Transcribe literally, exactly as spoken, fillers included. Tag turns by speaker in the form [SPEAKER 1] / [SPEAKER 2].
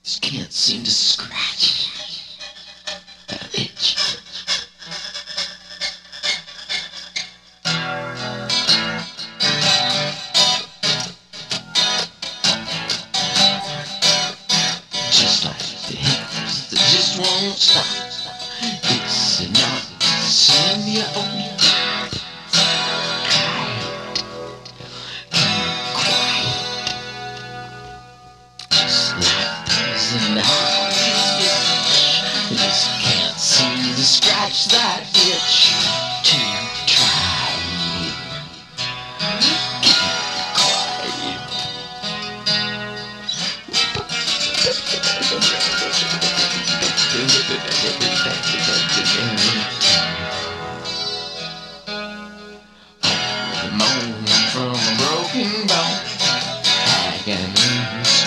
[SPEAKER 1] Just can't seem to scratch that itch. Just like the hips that just won't stop. It's enough to send you on. And how you just can't seem to scratch that itch to try. Can't quite. Moan from a broken bone, agony.